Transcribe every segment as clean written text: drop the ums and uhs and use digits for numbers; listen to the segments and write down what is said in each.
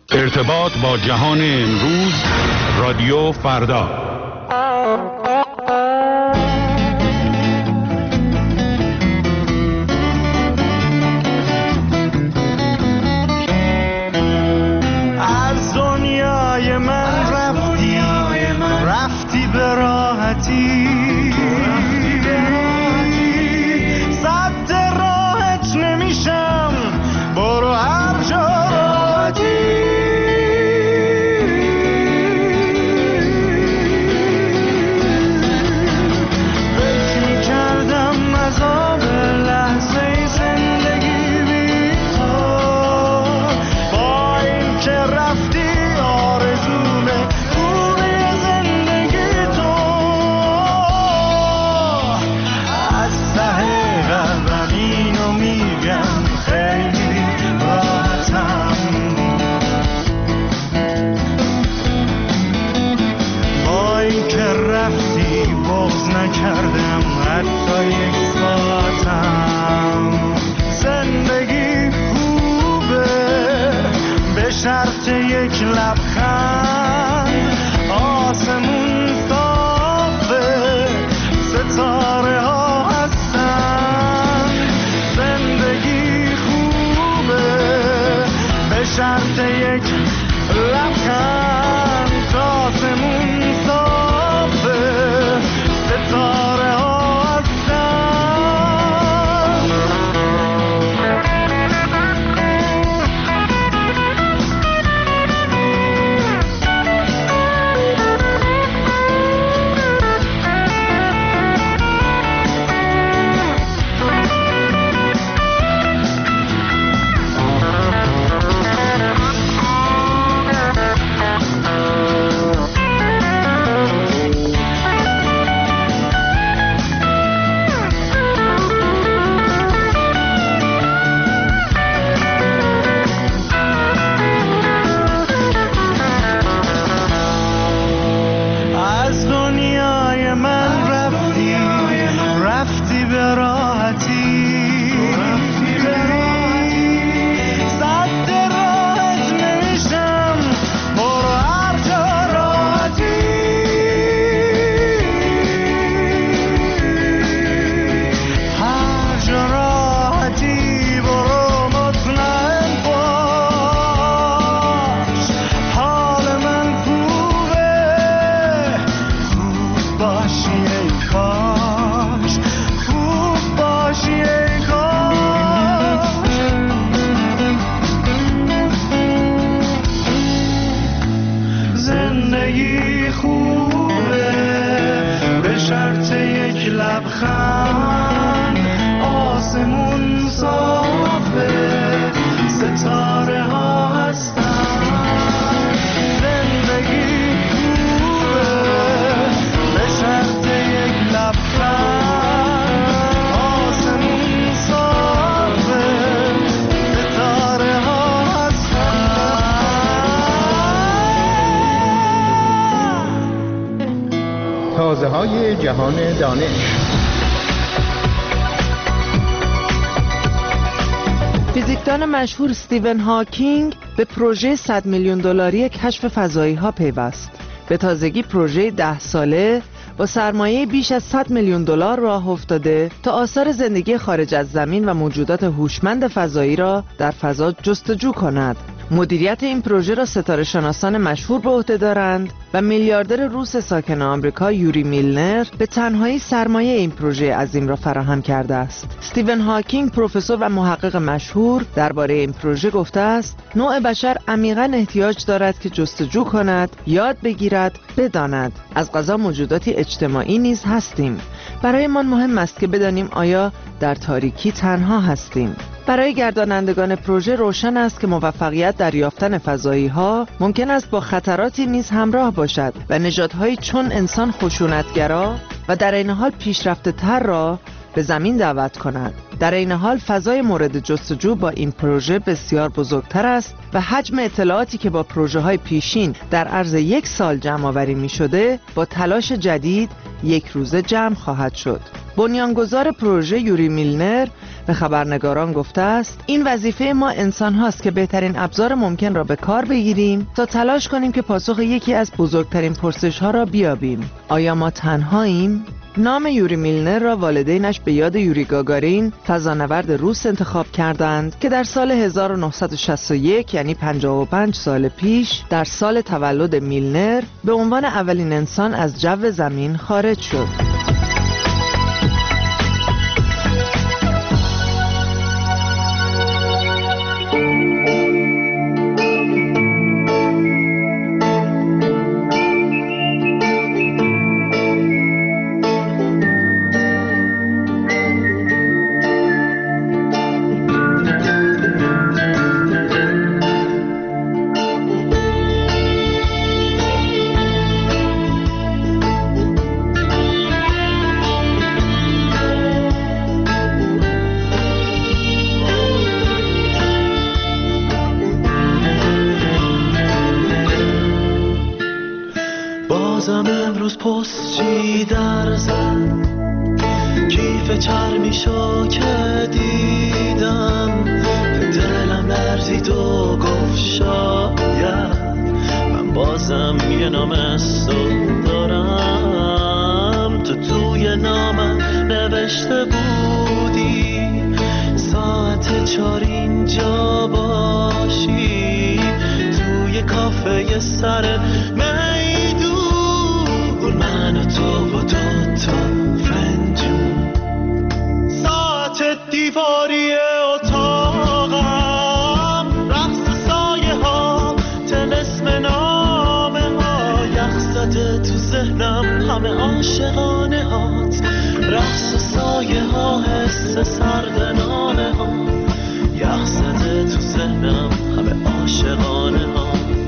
ارتباط با جهان امروز، رادیو فردا. از دنیای من رفتی به راحتی، صد راحت نمیشم، برو هر جا راحتی. کردم حتی یک ساعتم. زندگی خوبه به شرط یک لبخند، آسمون صافه، ستاره ها هستن. زندگی خوبه به شرط یک لبخند، آسمون صافه، ستاره ها هستن. زندگی خوبه به شرط یک لبخند، آسمون صافه، ستاره ها هستن. زندگی خوبه به شرط یک لبخند، آسمون صافه، ستاره ها هستن. تازه های جهان دانش. فیزیکدان مشهور استیون هاکینگ به پروژه 100 میلیون دلاری کشف فضایی ها پیوست. به تازگی پروژه 10 ساله با سرمایه بیش از 100 میلیون دلار راه افتاده تا آثار زندگی خارج از زمین و موجودات هوشمند فضایی را در فضا جستجو کند. مدیریت این پروژه را ستاره شناسان مشهور به عهده دارند و میلیاردر روس ساکن آمریکا یوری میلنر به تنهایی سرمایه این پروژه عظیم را فراهم کرده است. استیون هاکینگ، پروفسور و محقق مشهور، درباره این پروژه گفته است: نوع بشر عمیقاً احتیاج دارد که جستجو کند، یاد بگیرد، بداند. از قضا موجوداتی اجتماعی نیز هستیم. برایمان مهم است که بدانیم آیا در تاریکی تنها هستیم. برای گردانندگان پروژه روشن است که موفقیت در یافتن فضایی‌ها ممکن است با خطراتی نیز همراه باشد و نژادهایی چون انسان خشونتگرا و در این حال پیشرفته‌تر را به زمین دعوت کند. در این حال فضای مورد جستجو با این پروژه بسیار بزرگتر است و حجم اطلاعاتی که با پروژه‌های پیشین در عرض 1 سال جمع آوری می‌شده با تلاش جدید 1 روزه جمع خواهد شد. بنیانگذار پروژه یوری میلنر به خبرنگاران گفته است این وظیفه ما انسان هاست که بهترین ابزار ممکن را به کار بگیریم تا تلاش کنیم که پاسخ یکی از بزرگترین پرسش ها را بیابیم. آیا ما تنهاییم؟ نام یوری میلنر را والدینش به یاد یوری گاگارین فضانورد روس انتخاب کردند که در سال 1961 یعنی 55 سال پیش در سال تولد میلنر به عنوان اولین انسان از جو زمین خارج شد. بازم امروز پستچی در زد کیف چرمیشو که دیدم دلم لرزید و گفت شاید من بازم یه نامستون دارم. تو توی نامم نوشته بودی ساعت 4 اینجا باشی توی کافه سر من و تو و دوتا فنجون ساعت دیواری اتاقم رقص سایه ها طلسم نامه ها یخ زده تو ذهنم همه عاشقانه هات رقص سایه ها حس سرد نامه ها یخ زده تو ذهنم همه عاشقانه ها.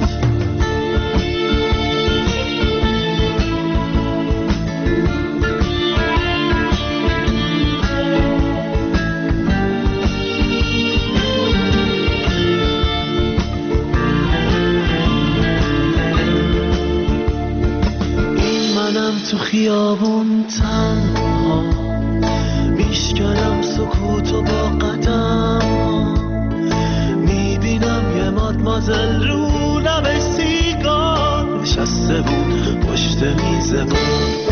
تو خیابون تنها میشکنم سکوتو با قدم میبینم یه مادمازل رو لب سیگار نشسته بود پشت میز بود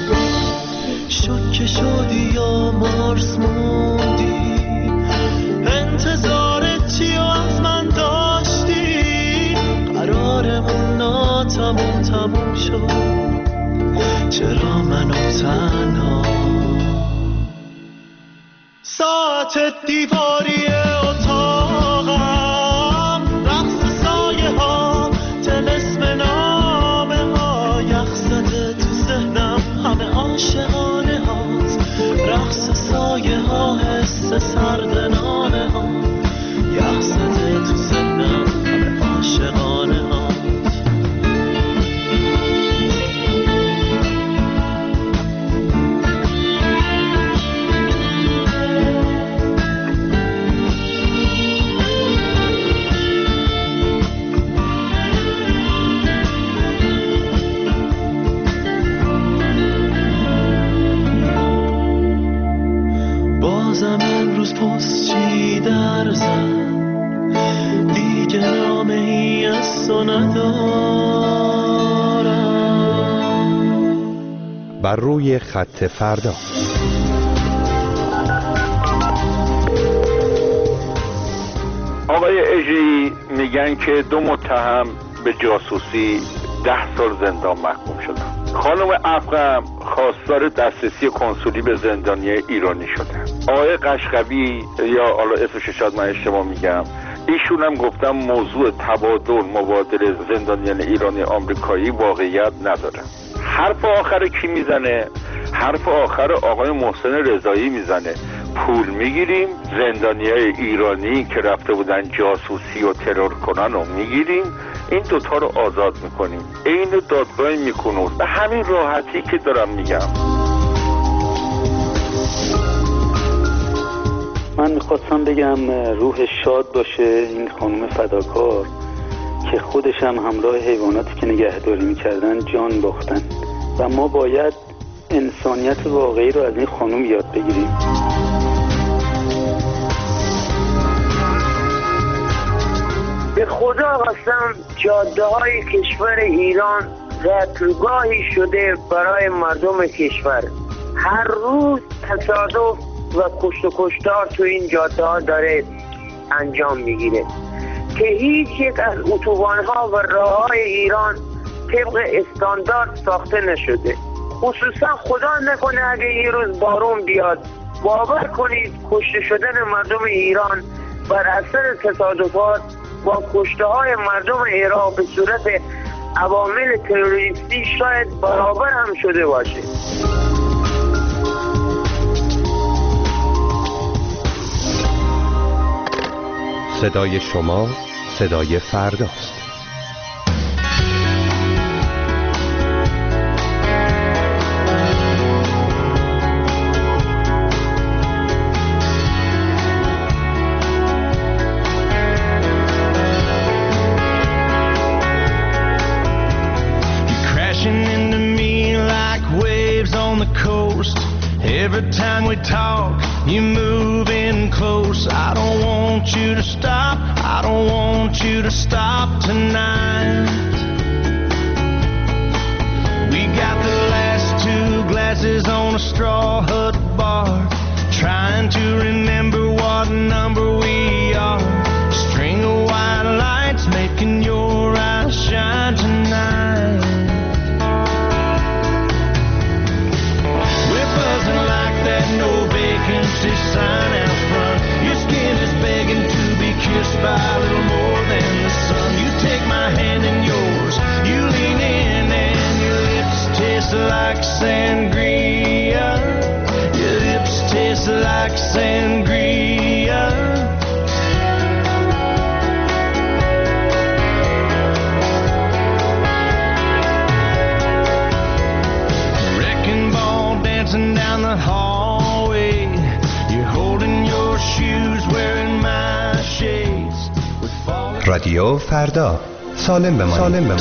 شوکه شدی یا مارس موندی انتظارت چی و از من داشتی قرارمون تموم شد چرا منو تنها ساعت دیواری اتاقم رقص سایه ها طلسم نامه ها یخ زده تو ذهنم همه عاشقانه هات رقص سایه ها حس سرد نامه ها یخ زده تو ذهنم همه عاشقانه ها. بازم امروز پستچی در زد دیگه نامه ای از تو ندارم. بر روی خط فردا آقای اژه‌ای میگن که 2 متهم به جاسوسی 10 سال زندان محکوم شدن. خانم افغم خواستار دسترسی کنسولی به زندانی ایرانی شدن. آقای قشقوی یا حالا اسمش شاید من اشتباه میگم ایشون هم گفتم موضوع تبادل مبادله زندانیان ایرانی آمریکایی واقعیت نداره. حرف آخر کی میزنه؟ حرف آخر آقای محسن رضایی میزنه. پول میگیریم، زندانیای ایرانی که رفته بودن جاسوسی و ترور کنن رو میگیریم، این دوتا رو آزاد میکنیم. این دادگاه میکنود به همین راحتی که دارم میگم. من میخواستم بگم روح شاد باشه این خانم فداکار که خودش هم همراه حیواناتی که نگهداری میکردن جان باختن و ما باید انسانیت واقعی رو از این خانم یاد بگیریم. به خدا قسم جاده های کشور ایران رتلگاهی شده برای مردم کشور. هر روز تصادف و کشت و کشتار تو این جاده ها داره انجام میگیره که هیچ یک از اتوبان ها و راه های ایران طبق استاندارد ساخته نشده. خصوصا خدا نکنه اگه یه روز بارون بیاد، باور کنید کشته شدن مردم ایران بر اثر تصادفات با کشته های مردم عراق به صورت عوامل تروریستی شاید برابر هم شده باشه. صدای شما صدای فرداست. Every time we talk, you're moving close. I don't want you to stop. I don't want you to stop tonight. We got the last two glasses on a straw hut bar, trying to remember what number we are. String of white lights making your eyes shine tonight. No vacancy sign out front. Your skin is begging to be kissed by a little more than the sun. You take my hand in yours, you lean in and your lips taste like sangria. Your lips taste like sangria. Wrecking ball dancing down the hall. رادیو فردا، سالم بمانید.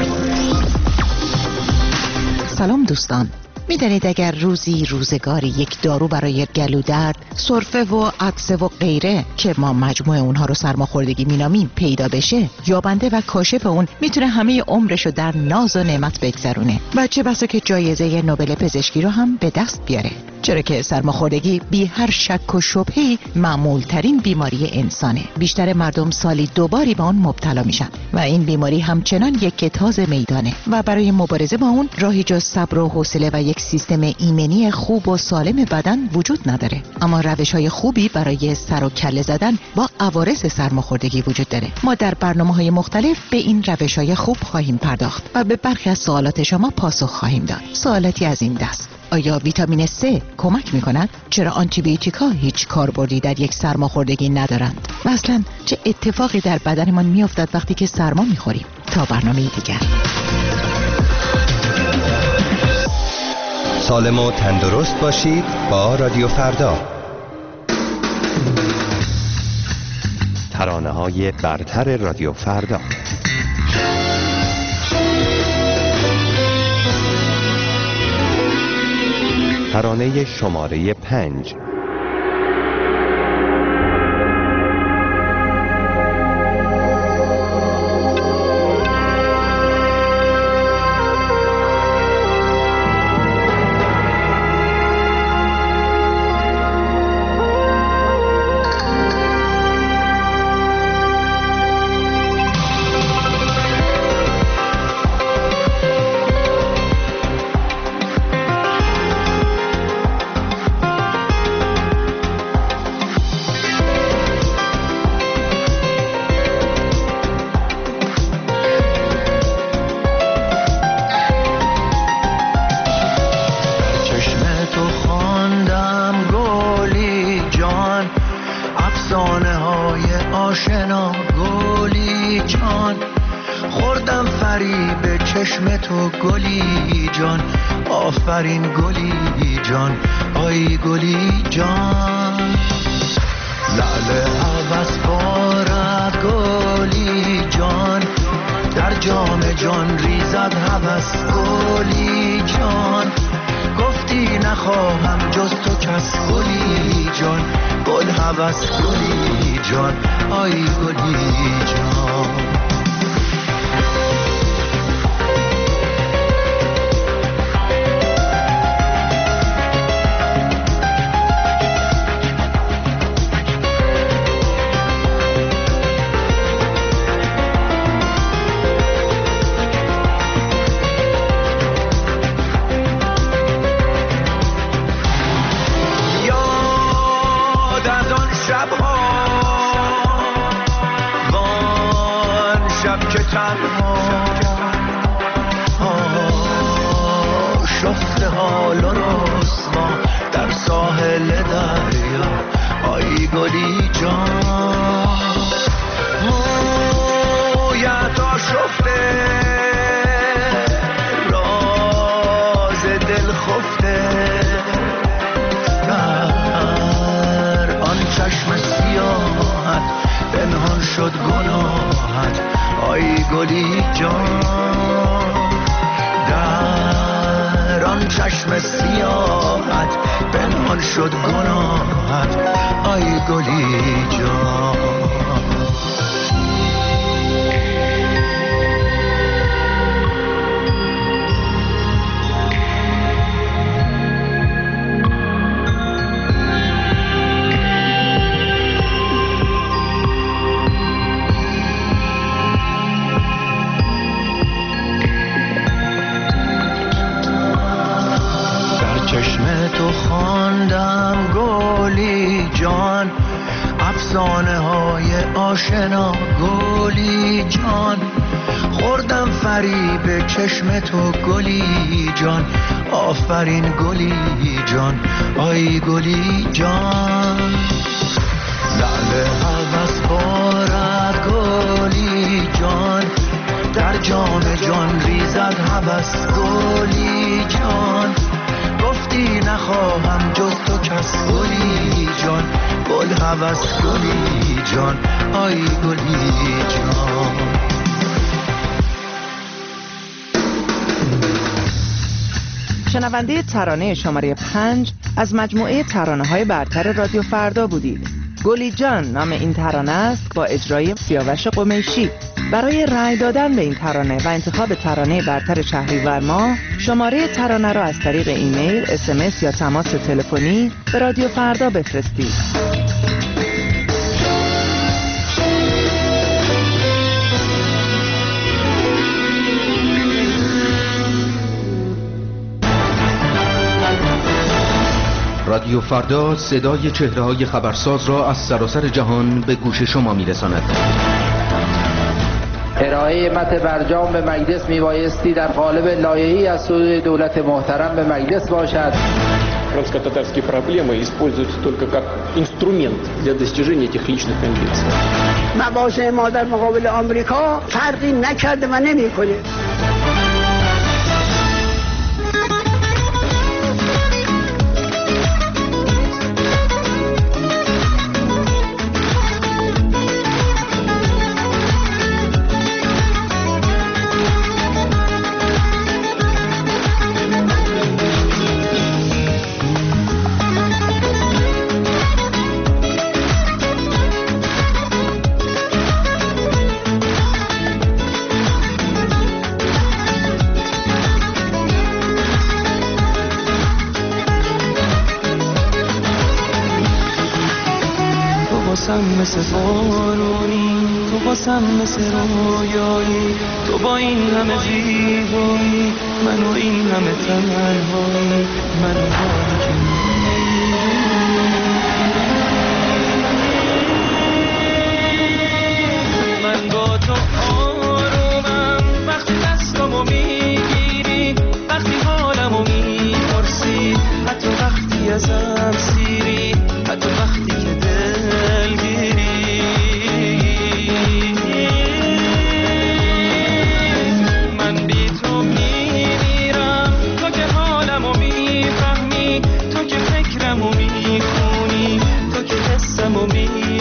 سلام دوستان. میدانید اگر روزگاری یک دارو برای گلودرد، سرفه و عطسه و غیره که ما مجموع اونها رو سرماخوردگی مینامیم پیدا بشه، یابنده و کاشف اون میتونه همه عمرشو در ناز و نعمت بگذرونه و چه بسا که جایزه نوبل پزشکی رو هم به دست بیاره. چرا که سرماخوردگی بی هر شک و شبهه‌ای معمول ترین بیماری انسانه. بیشتر مردم سالی 2 باری به اون مبتلا میشن و این بیماری همچنان یک تازه میدانه و برای مبارزه با اون راهی جز صبر و حوصله و یک سیستم ایمنی خوب و سالم بدن وجود نداره. اما روش‌های خوبی برای سر و کله زدن با عوارض سرماخوردگی وجود داره. ما در برنامه‌های مختلف به این روش‌های خوب خواهیم پرداخت و به برخی از سوالات شما پاسخ خواهیم داد. سوالاتی از این دست: آیا ویتامین C کمک می‌کند؟ چرا آنتیبیوتیکا هیچ کاربردی در یک سرماخوردگی ندارند؟ و اصلاً چه اتفاقی در بدنمان می‌افتد وقتی که سرما می‌خوریم؟ تا برنامه دیگر. سالم و تندرست باشید با رادیو فردا. ترانه‌های برتر رادیو فردا. ترانه شماره 5. آفرین گلی جان، آی گلی جان. لعل عوض بارد گلی جان، در جام جان ریزد هوس گلی جان. گفتی نخواهم جز تو کس گلی جان، گل هوس گلی جان، آی گلی جان. شفت حال و رسوا در ساحل دریا، آی گلی جان. مویت آشفته راز دل خفته، در آن چشم سیاحت پنهان شد گناهت، آی گلی جان. در آن چشم سیاحت پنهان شد گناهت، آی گلی جان. تو خواندم گلی جان، افسانه های آشنا گلی جان. خوردم فریب چشم تو گلی جان، آفرین گلی جان، آی گلی جان. لعل هوس بارد گلی جان، در جام جان ریزد هوس گلی جان. گفتی نخواهم جز تو کس گلی جان، گل هوس گلی جان، آی گلی جان. شنونده ترانه شماره 5 از مجموعه ترانه‌های برتر رادیو فردا بودید. گلی جان نام این ترانه است با اجرای سیاوش قمیشی. برای رأی دادن به این ترانه و انتخاب ترانه برتر شهریور ماه، شماره ترانه را از طریق ایمیل، SMS یا تماس تلفنی به رادیو فردا بفرستید. رادیو فردا صدای چهره‌های خبرساز را از سراسر جهان به گوش شما می‌رساند. ارائه متن برجام به مجلس میبایستی در قالب لایحه‌ای از سوی دولت محترم به مجلس باشد. Крымско-татарские проблемы используются только как инструмент для достижения этих личных амбиций. مواضع ما در مقابل آمریکا فرقی نکرده و نمی‌کنه. مثل بارونی، تو باسم مثل رویایی، تو با این همه زیبایی، من و این همه تنهایی، من و که من با تو آرومم وقتی دستمو میگیری، وقتی حالمو میپرسی، حتی وقتی ازم سیری، حتی وقتی که دلگیری. من بی تو میمیرم، تو که حالمو میفهمی، تو که فکرمو میخونی، تو که حسمو میخونی.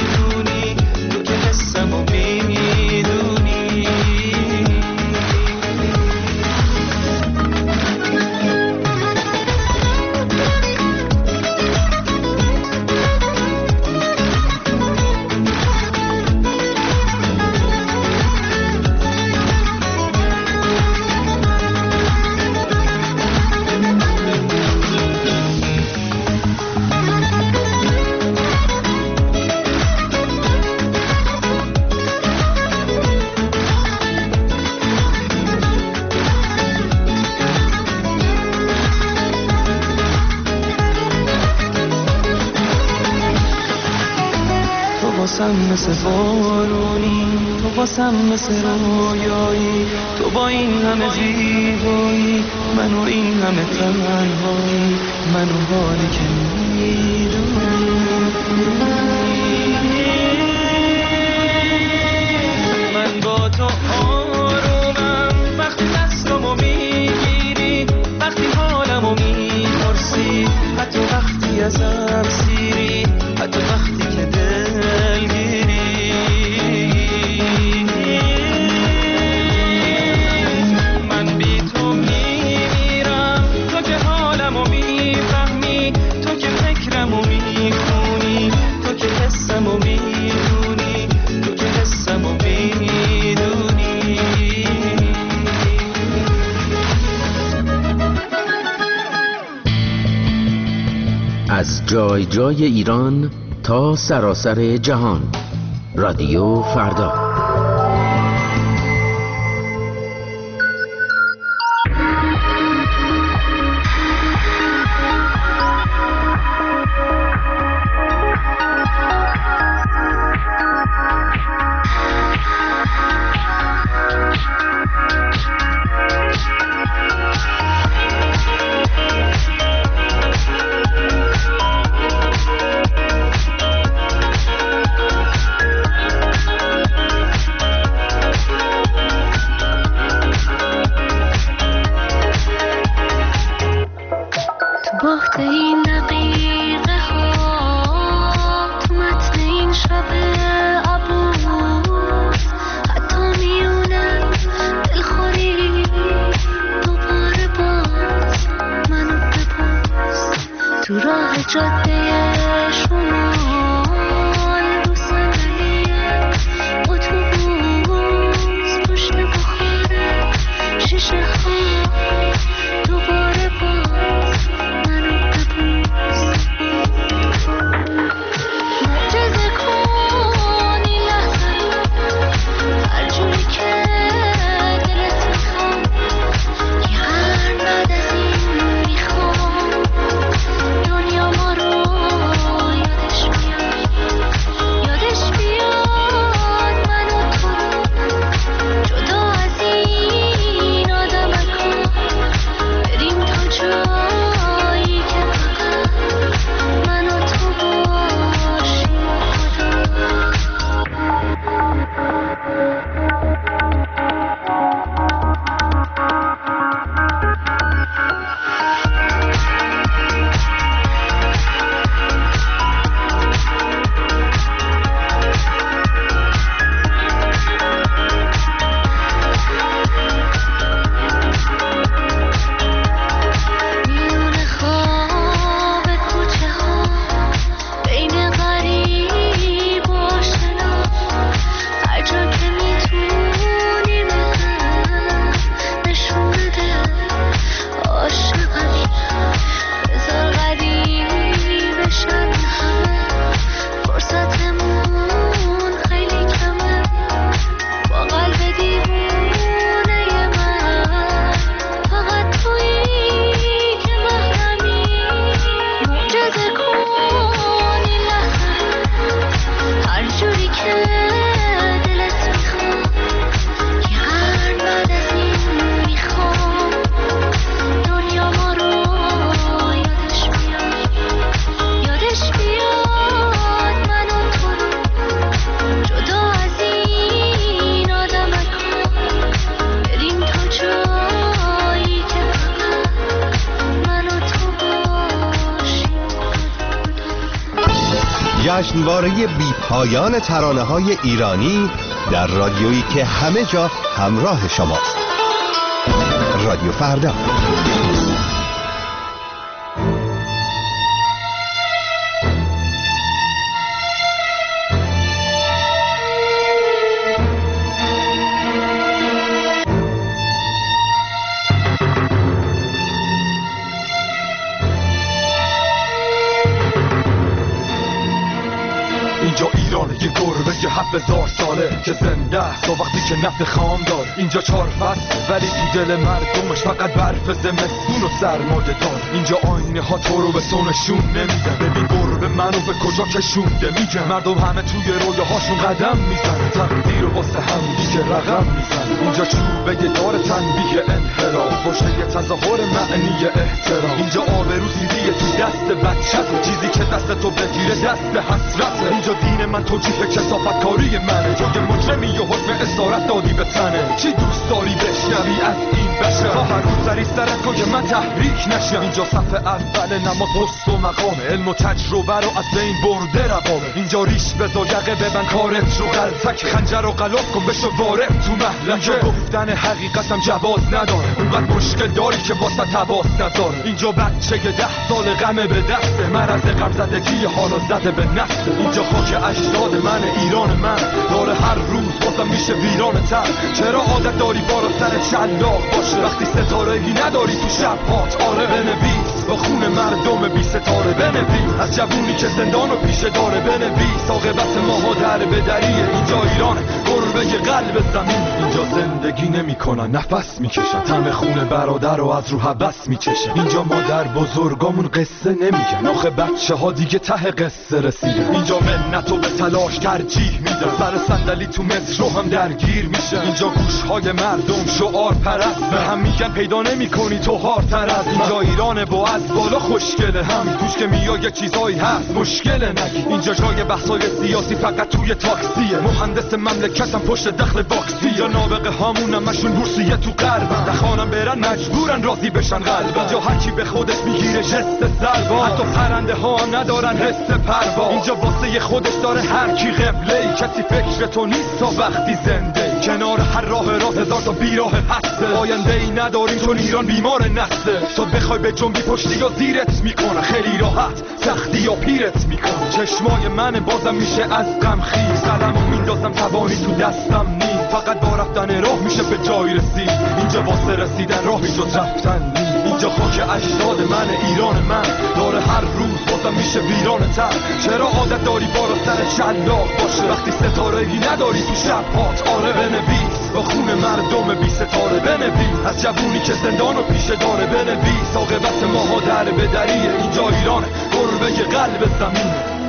واسم مثل بارونی، تو واسم مثل رویایی، تو با این همه زیبایی، منو این همه تنهایی، منو حالی که میدونی. من با تو آرومم وقتی دستمو میگیری، وقتی حالمو میپرسی، حتی وقتی ازم سیری، حتی وقتی که دلگیری. من بی تو میمیرم، تو که حالمو میفهمی، تو که فکرمو میخونی، تو که حسمو میدونی، تو که حسمو میدونی. از جای جای ایران تا سراسر جهان، رادیو فردا. باخت این دقیقه ها تو متن این شب عبوس، حتی میونم دلخوری دوباره باز منو ببوس. تو راه جاده شمال رو صندلی اتوبوس، پشت بخاره شیشه ها دوباره باز منو ببوس. معجزه کن این لحظه رو هر جوری که دلت میخواد، یه قرن بعد از این میخوام دنیا ما رو یادش بیاد، یادش بیاد من و تو رو جدا از این آدمکا بریم تا جایی که فقط من و تو باشیم میونه خواب کوچه ها بین غریب و آشنا، هر جا که میتونی بهم نشون بده عاشقم. بذار قدیمی بشن همه، فرصتمون خیلی کمه، با قلب دیوونه من فقط تویی که محرمی. معجزه کن این لحظه رو هر جوری که دلت میخواد، یه قرن بعد از این میخوام دنیا ما رو یادش بیاد، یادش بیاد من و تو رو جدا از این آدمکا بریم تا جایی که فقط من و تو باشیم. جشنواره بی پایان ترانه‌های ایرانی در رادیویی که همه جا همراه شماست. رادیو فردا. اینجا ایران یه گربه 7000 سال ساله که زنده است تا وقتی که نفت خام دار. اینجا 4 فصل ولی تو دل مردمش فقط برف زمستون و سرمایه دار. اینجا آینه ها تو رو به سونشون نمیدن. ببین گربه منو به کجا کشونده میگن. مردم همه توی رویاهاشون قدم میزنن، تقدیر واسه هم دیگه رقم میزنن. اینجا چوبه دار تنبیه انحراف، پشت یه تظاهر معنی احترام. اینجا آبرو سیدیه تو دست بچه‌ته، چیزی که دست تو بگیره دست حسرته. اینجا دین من توجیه کثافتکاری منه، جای مجرمی و حکم اسارت دادی به تنه. چی دوست داری بشنوی از این بشه تا هر روز سری سرت کن که من تحریک نشم. اینجا صف اول نماز حس و مقامه، علم و تجربه رو از بین برده روامه. اینجا ریش بزا یقه ببن کارت رو غلطک، خنجر و غلاف کن بشو وارد تو محلکه. گفتن حقیقتم جواز نداره، اونقدر مشکل داری که واسه تواس نداره. اینجا بچه 10 سال غمه به دسته، مرض غم زدگی حالا زده به نسل. اینجا خاک اجداد من، ایران من داره هر روز بازم میشه ویران تر. چرا عادت داری بارا سر شلاق باشه وقتی ستارگی نداری تو شب هات؟ آره بنویس با خون مردم بی ستاره، بنویس از جوونی که زندانو پیشه داره، بنویس عاقبت ماها در بدریه. اینجا ایران گربه قلب زمین. اینجا زندگی نمیکنن نفس میکشن، طعم خون برادر رو از رو حبس میچشن. اینجا مادر بزرگامون قصه نمیگن، آخه بچه ها دیگه ته قصه رسیدن. اینجا منتو به تلاش ترجیح میدن، سر صندلی تو مترو هم درگیر میشن. اینجا گوشهای مردم شعار پرست، به هم میگن پیدا نمیکنی تو هارتر از. اینجا ایرانه با از بالا خوشگله، هم توش که میای یه چیزایی هست مشکله نگی. اینجا جای بحثای سیاسی فقط توی تاکسیه، مهندس مملکتم پشت دخل واکسی. اینجا نابغه هامون همشون بورسیه تو غرب، نخوانم برن مجبورن راضی بشن قلب. اینجا هر کی به خودش میگیره جست سربا، حتی پرنده ها ندارن حس پروا. اینجا واسه خودش داره هر کی قبله، کسی فکر تو نیست تا وقتی زنده. کنار هر راه 1000 تا بیراه هسته، آینده ای نداریم چون ایران بیمار نسته. تو بخوای به جنبی پشتی یا زیرت میکنه، خیلی راحت سختی یا پیرت میکنه. چشمای من بازم میشه از غم خیز، قلمو میندازم توانی تو دستم نیست. فقط با رفتن راه میشه به جای رسید، اینجا واسه رسیدن راهی جز رفتن نیست. اینجا خاک اجداد من، ایران من داره هر روز بازم میشه ویران تر. چرا عادت داری بارا سر شلاق باشه وقتی ستارگی نداری تو شب هات؟ آره بنویس با خون مردم بی ستاره، بنویس از جوونی که زندانو پیشه داره، بنویس عاقبت ماها در بدریه. اینجا ایران گربه قلب زمین.